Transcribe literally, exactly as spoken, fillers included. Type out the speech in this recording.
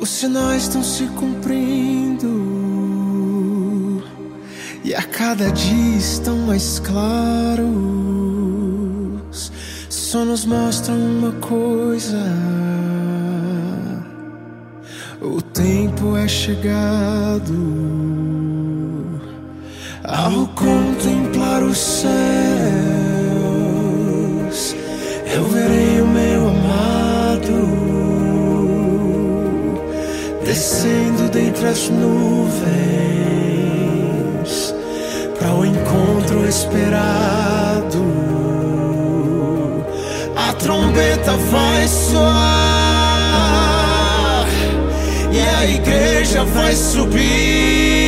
Os sinais estão se cumprindo e a cada dia estão mais claros. Só nos mostram uma coisa: o tempo é chegado. Ao contemplar os céus, eu verei o meu amado descendo dentre as nuvens para o encontro esperado. A trombeta vai soar e a igreja vai subir.